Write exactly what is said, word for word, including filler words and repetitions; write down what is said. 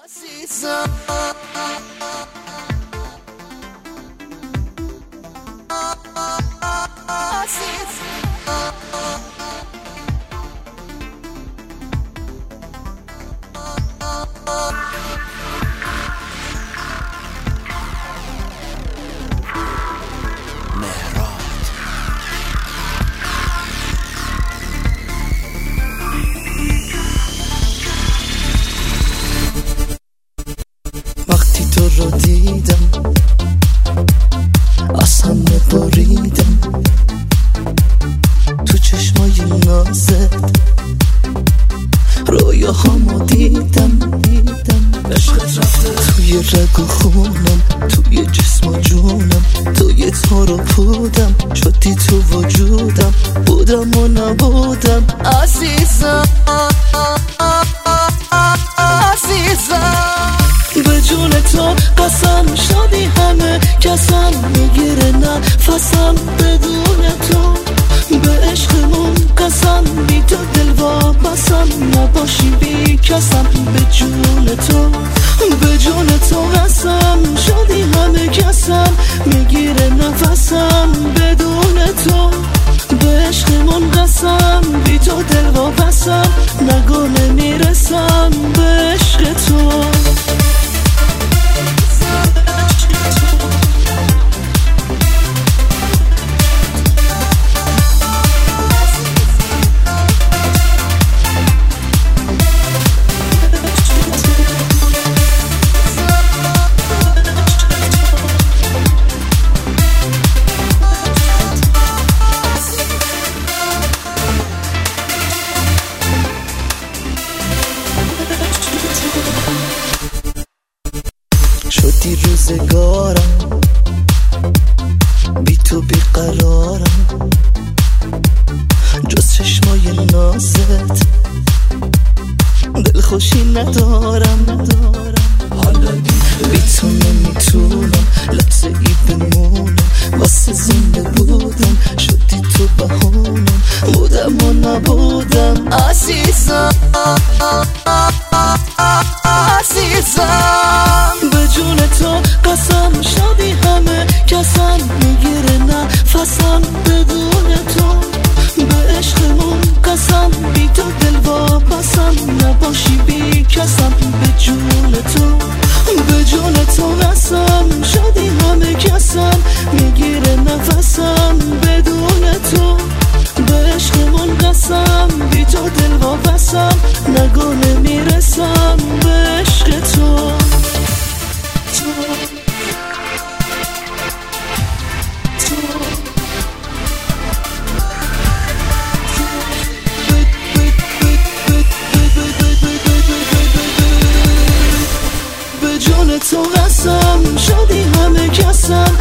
وقتی تو رو دیدم از همه بریدم، تو چشمای نازت رویاهامو دیدم دیدم عشقت رفته توی رگ و خونم، توی جسم و جونم، توی تار و پودم، شدی تو وجودم، بودم و نبودم عزیزم عزیزم. به جون تو قسم شدی همه کسم میگیره نفسم بدون تو، به عشقمون قسم بی تو دل وابستم، نباشی بی کسم به جون تو، به جون تو قسم شدی همه کسم میگیره نفسم بدون تو، به عشقمون قسم بی تو دل وابستم، نگو نمیرسم به عشق تو. شدی روزگارم بی تو بیقرارم، جز چشمای نازت دل خوشی ندارم، حالا بی تو نمیتونم لحظه ای بمونم، واسه زنده بودم شدی تو بهونم، بودم و نبودم عزیزم عزیزم. به جون تو قسم شدی همه کسم میگیره نفسم بدون تو، به عشقمون قسم بی تو دل وابستم، نباشی بی کسم به جون تو، به جون تو قسم شدی همه کسم میگیره نفسم بدون تو، به عشقمون قسم بی تو دل وابستم، نگو نمیرسم به عشق تو. به جون تو قسم شدی همه کسم